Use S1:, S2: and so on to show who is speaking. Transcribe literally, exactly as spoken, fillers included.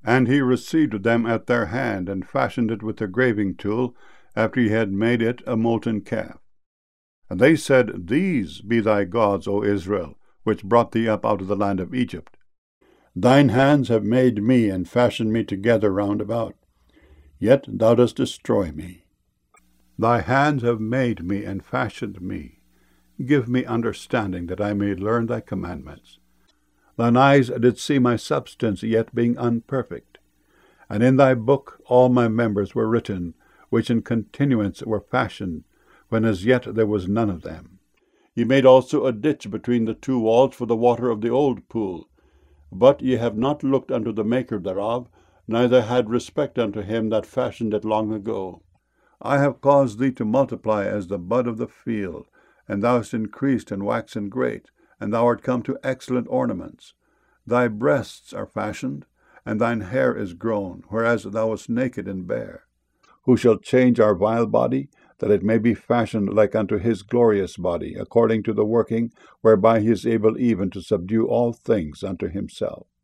S1: And he received them at their hand, and fashioned it with a graving tool, after he had made it a molten calf. And they said, These be thy gods, O Israel, which brought thee up out of the land of Egypt. Thine hands have made me, and fashioned me together round about. Yet thou dost destroy me. Thy hands have made me, and fashioned me. Give me understanding, that I may learn thy commandments. Thine eyes did see my substance, yet being unperfect. And in thy book all my members were written, which in continuance were fashioned, when as yet there was none of them. Ye made also a ditch between the two walls for the water of the old pool. But ye have not looked unto the maker thereof, neither had respect unto him that fashioned it long ago. I have caused thee to multiply as the bud of the field, and thou hast increased and waxen great, and thou art come to excellent ornaments. Thy breasts are fashioned, and thine hair is grown, whereas thou wast naked and bare. Who shall change our vile body, that it may be fashioned like unto his glorious body, according to the working whereby he is able even to subdue all things unto himself?